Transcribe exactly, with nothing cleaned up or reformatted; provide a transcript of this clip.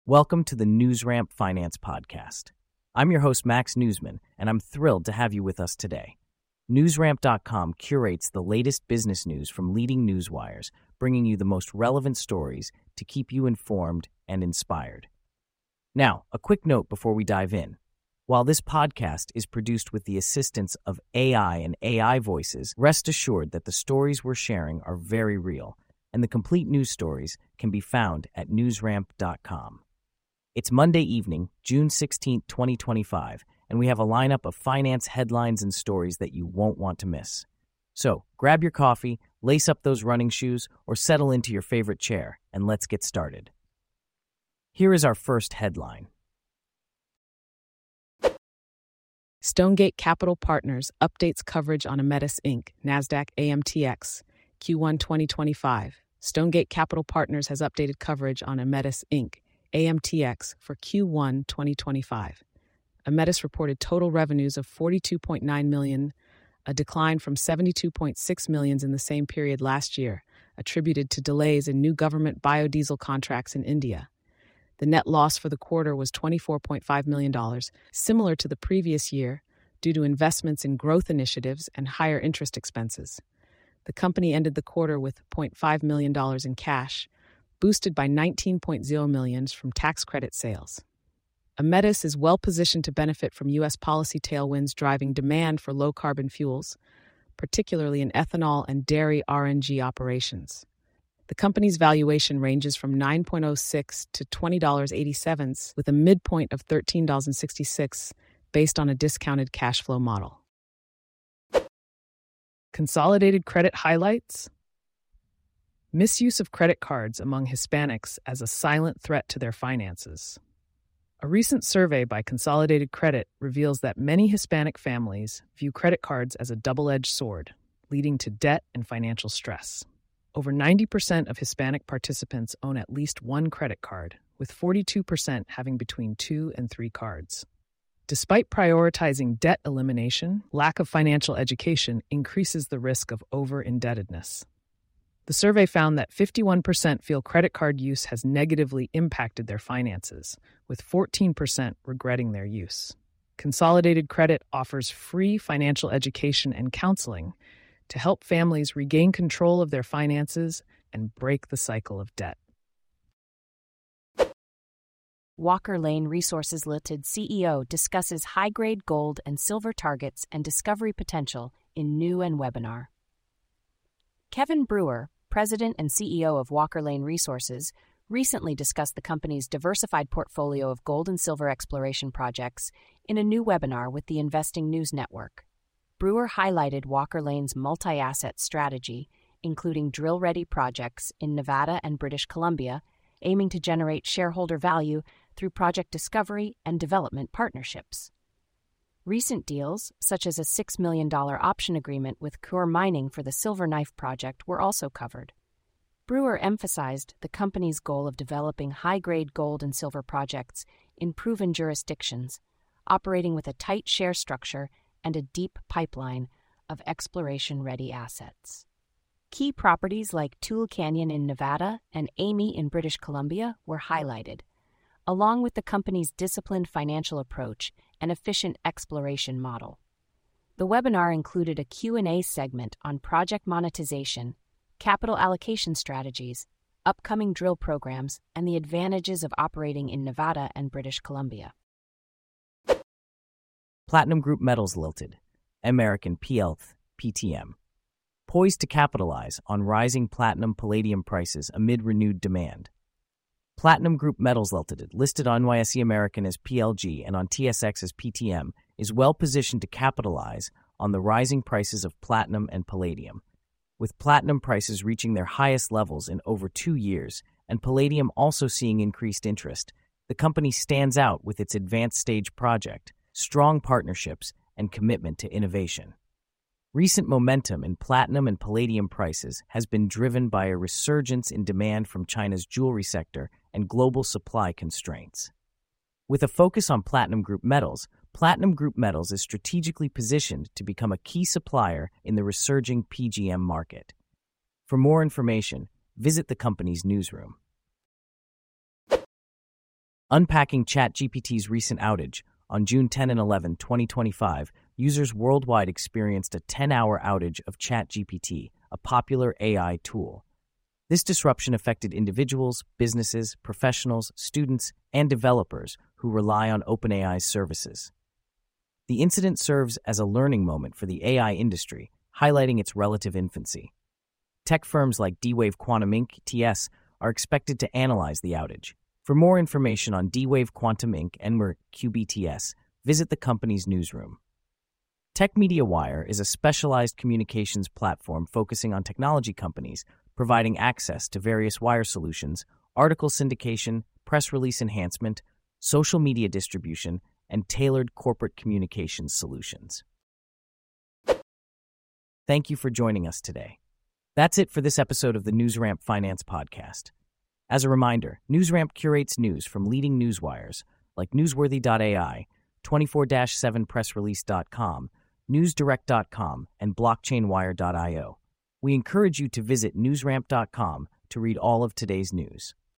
Welcome to the NewsRamp Finance Podcast. I'm your host, Max Newsman, and I'm thrilled to have you with us today. NewsRamp dot com curates the latest business news from leading newswires, bringing you the most relevant stories to keep you informed and inspired. Now, a quick note before we dive in. While this podcast is produced with the assistance of A I and A I voices, rest assured that the stories we're sharing are very real, and the complete news stories can be found at NewsRamp dot com. It's Monday evening, June sixteenth, twenty twenty-five, and we have a lineup of finance headlines and stories that you won't want to miss. So, grab your coffee, lace up those running shoes, or settle into your favorite chair, and let's get started. Here is our first headline. Stonegate Capital Partners updates coverage on Ametis Incorporated, NASDAQ A M T X, Q one twenty twenty-five. Stonegate Capital Partners has updated coverage on Ametis Incorporated, A M T X, for Q one twenty twenty-five. Ametis reported total revenues of forty-two point nine million dollars, a decline from seventy-two point six million dollars in the same period last year, attributed to delays in new government biodiesel contracts in India. The net loss for the quarter was twenty-four point five million dollars, similar to the previous year, due to investments in growth initiatives and higher interest expenses. The company ended the quarter with zero point five million dollars in cash, boosted by nineteen point zero million dollars from tax credit sales. Ametis is well positioned to benefit from U S policy tailwinds driving demand for low-carbon fuels, particularly in ethanol and dairy R N G operations. The company's valuation ranges from nine point oh six to twenty dollars and eighty-seven cents, with a midpoint of thirteen dollars and sixty-six cents based on a discounted cash flow model. Consolidated credit highlights. Misuse of credit cards among Hispanics as a silent threat to their finances. A recent survey by Consolidated Credit reveals that many Hispanic families view credit cards as a double-edged sword, leading to debt and financial stress. Over ninety percent of Hispanic participants own at least one credit card, with forty-two percent having between two and three cards. Despite prioritizing debt elimination, lack of financial education increases the risk of over-indebtedness. The survey found that fifty-one percent feel credit card use has negatively impacted their finances, with fourteen percent regretting their use. Consolidated Credit offers free financial education and counseling to help families regain control of their finances and break the cycle of debt. Walker Lane Resources Limited C E O discusses high-grade gold and silver targets and discovery potential in new and webinar. Kevin Brewer, President and C E O of Walker Lane Resources, recently discussed the company's diversified portfolio of gold and silver exploration projects in a new webinar with the Investing News Network. Brewer highlighted Walker Lane's multi-asset strategy, including drill-ready projects in Nevada and British Columbia, aiming to generate shareholder value through project discovery and development partnerships. Recent deals, such as a six million dollars option agreement with Coeur Mining for the Silver Knife project, were also covered. Brewer emphasized the company's goal of developing high-grade gold and silver projects in proven jurisdictions, operating with a tight share structure and a deep pipeline of exploration-ready assets. Key properties like Toole Canyon in Nevada and Amy in British Columbia were highlighted, along with the company's disciplined financial approach and efficient exploration model. The webinar included a Q and A segment on project monetization, capital allocation strategies, upcoming drill programs, and the advantages of operating in Nevada and British Columbia. Platinum Group Metals Limited, American P L T, P T M. Poised to capitalize on rising platinum palladium prices amid renewed demand. Platinum Group Metals Limited, listed on N Y S E American as P L G and on T S X as P T M, is well positioned to capitalize on the rising prices of platinum and palladium. With platinum prices reaching their highest levels in over two years and palladium also seeing increased interest, the company stands out with its advanced stage project, strong partnerships, and commitment to innovation. Recent momentum in platinum and palladium prices has been driven by a resurgence in demand from China's jewelry sector and global supply constraints. With a focus on Platinum Group Metals, Platinum Group Metals is strategically positioned to become a key supplier in the resurging P G M market. For more information, visit the company's newsroom. Unpacking ChatGPT's recent outage. On June tenth and eleventh, twenty twenty-five, users worldwide experienced a ten-hour outage of ChatGPT, a popular A I tool. This disruption affected individuals, businesses, professionals, students, and developers who rely on OpenAI's services. The incident serves as a learning moment for the A I industry, highlighting its relative infancy. Tech firms like D-Wave Quantum Incorporated, T S, are expected to analyze the outage. For more information on D-Wave Quantum Incorporated and M R Q B T S, visit the company's newsroom. Tech Media Wire is a specialized communications platform focusing on technology companies, providing access to various wire solutions, article syndication, press release enhancement, social media distribution, and tailored corporate communications solutions. Thank you for joining us today. That's it for this episode of the NewsRamp Finance Podcast. As a reminder, NewsRamp curates news from leading newswires like newsworthy dot A I, twenty-four seven press release dot com, newsdirect dot com, and blockchain wire dot io. We encourage you to visit newsramp dot com to read all of today's news.